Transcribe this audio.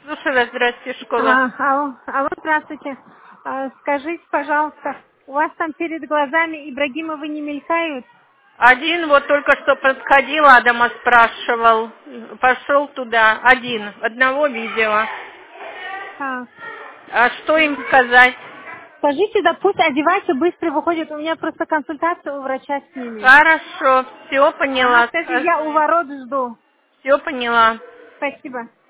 Слушай вас, здравствуйте, школа. Алло, здравствуйте. Скажите, пожалуйста, у вас там перед глазами Ибрагимовы не мелькают? Один вот только что подходил, Адама спрашивал. Пошел туда. Одного видела. А, А что им сказать? Скажите, да пусть одеваются, быстро выходят. У меня просто консультация у врача с ними. Хорошо, все поняла. Скажи, я у ворот жду. Все поняла. Спасибо.